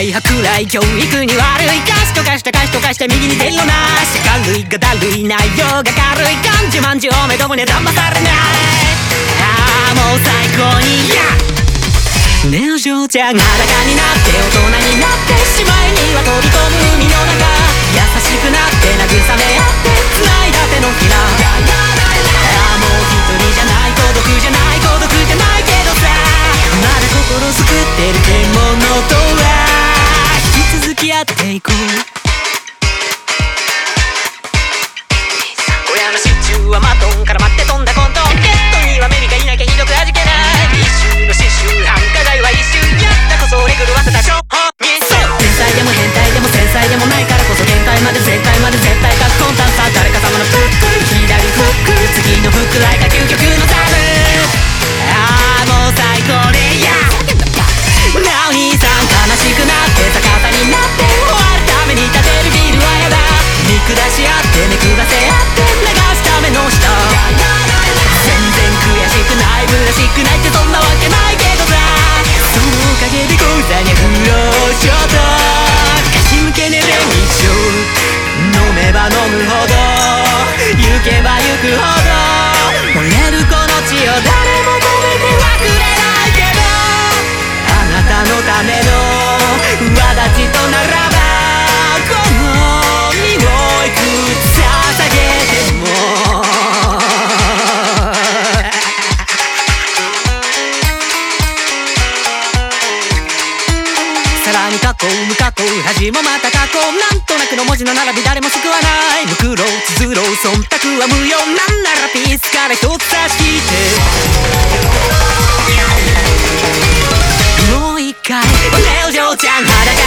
い舶来教育に悪い歌詞とかして歌詞とかして右に出るよなし軽いがだるい内容が軽い感じまんじゅうおめどもに騙されないああもう最高にねお嬢ちゃん裸になって大人になってしまいには飛び込む海の中優しくなって慰め合って繋いだ手のひらああもう一人じゃない孤独じゃない孤独じゃないけどさまだ心救ってる獣とは引き続きやっていこう親のシチューはマトンから待って飛んだコントゲットにはメリがいなきゃひどく味気ない一周の刺繍繁華街は一周やったこそ俺狂わせたショー天才でも変態でも繊細でもないからこそ限界まで絶対まで絶対かつコンタンさ誰か様のプック左フック次のフックライが究極のサブああもう最高でやなお兄さん悲しくなって逆さになって終わるために立てるビルはやだ見下し合ってめくらせ合って流すための舌全然悔しくない虚しくないってそんなわけないけどさそのおかげで講座に不労所と貸し向けねべ一生飲めば飲むほど行けば行くほど漏れるこの血を誰も止めてはくれないけどあなたのための轍とならばこの身をいくつ捧げてもさらに過去無過去恥もまた過去なんとなくの文字の並び誰も救わない無苦労つづろう忖度は無用なんならピースから一つ差し引いてもう一回お嬢ちゃん裸